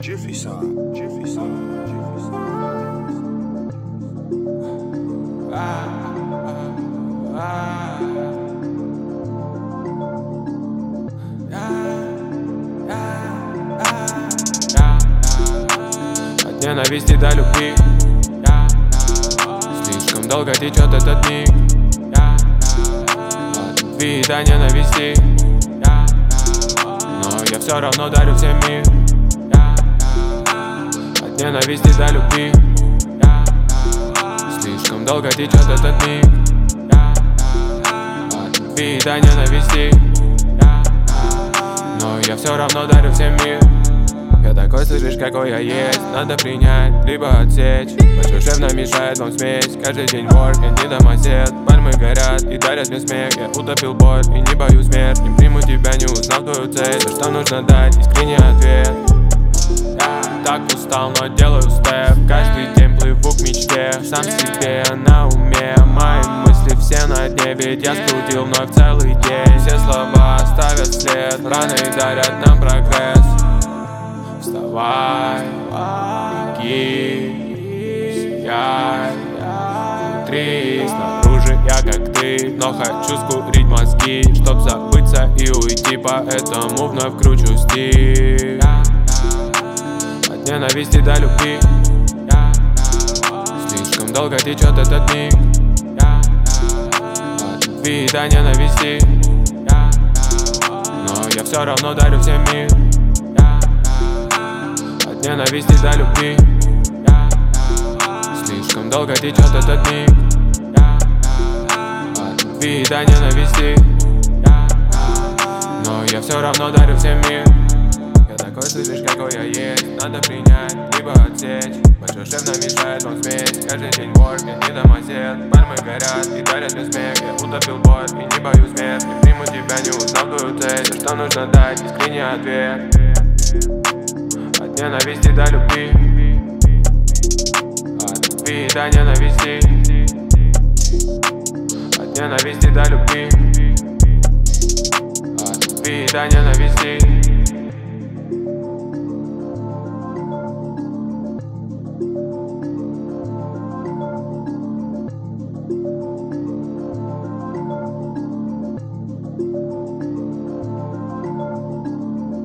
Jiffy side, Jiffy side, Jiffy side. От ненависти до любви слишком долго течет этот миг. От любви до ненависти, но я все равно дарю всем мир. От ненависти до любви слишком долго течет этот миг. От любви до ненависти, но я все равно дарю всем мир. Я такой, слышишь, какой я есть. Надо принять, либо отсечь. Большой шеф намешает вам смесь. Каждый день work, я не домосед. Пальмы горят и дарят мне смех. Я утопил боль и не боюсь смерть. Не приму тебя, не узнав твою цель. За что нужно дать искренний ответ. Я так устал, но делаю степ. Каждый день плыву к мечте. Сам себе на уме. Мои мысли все на дне. Ведь я скрутил вновь целый день. Все слова оставят след. Раны дарят нам прогресс. Вставай, беги, сияй. Внутри, снаружи я как ты, но хочу скурить мозги, чтоб забыться и уйти, поэтому вновь кручу стиль. От ненависти до любви слишком долго течет этот миг. От любви до ненависти, но я все равно дарю всем мир. От ненависти до любви слишком долго течет этот миг. От любви до ненависти, но я все равно дарю всем мир. Я такой, слышишь, какой я есть. Надо принять, либо отсечь. Большой шеф намешает вам смесь. Каждый день work, я не домосед. Пальмы горят и дарят мне смех. Я утопил боль и не боюсь смерть. Не приму тебя, не узнав твою цель. За что нужно дать искренний ответ. От ненависти до любви, от любви до ненависти, от ненависти до любви, от любви до ненависти.